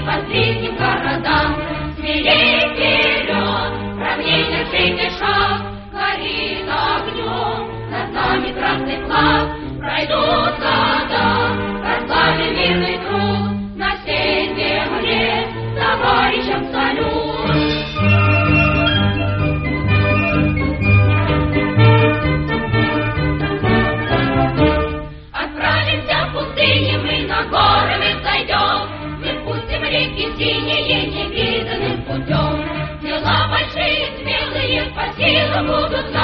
по ближним городам. Смелей вперед, равнение жизни шаг, горит огнем над нами красный флаг. Пройдут года, прославим мирный труд, на всей земле товарищам салют. Отправимся в пустыне, мы на горы мы сойдем, мы пустим реки синие невиданным путем. Дела большие, смелые, по силам будут нам.